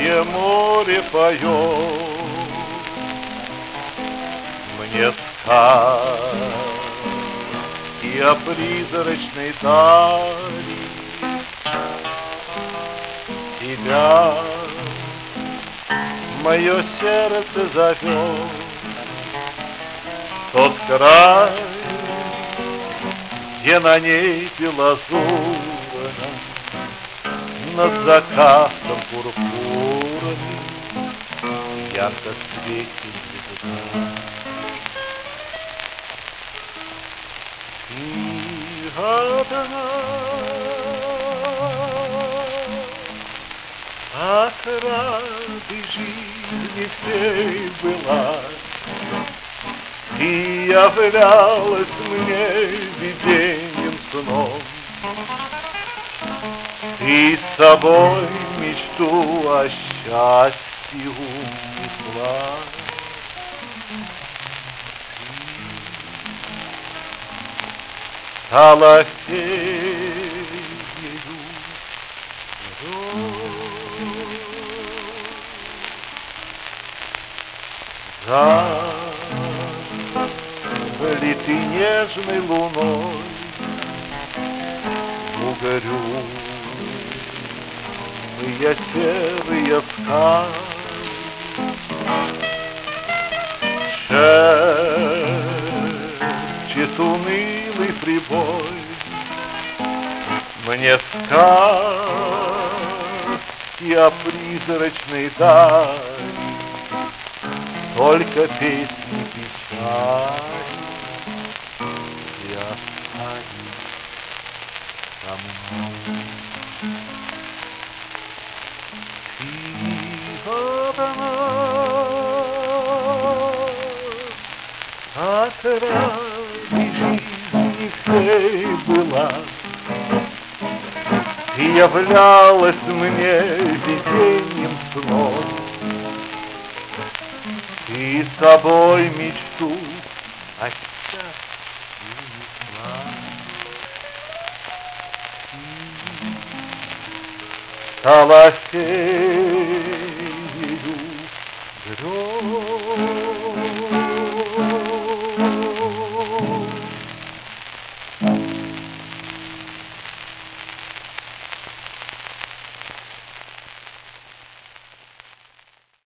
Синее море поет мне сказки о призрачной дали. Тебя мое сердце зовет, тот край, где на небе лазурно над закатом пурпурным ярко светит звезда. И одна отрады жизни всей была, и являлась мне видением сном. Ты с собой мечту о счастье унесла. Стала феей залиты нежной луной угрюмые серые скалы. Шепчет унылый прибой мне сказки о призрачной дали, только песни печали и останется со мной. Ты одна отрады жизни всей была, и являлась мне видением сном. Ты с собой мечту о счастье унесла. Стала феей грез.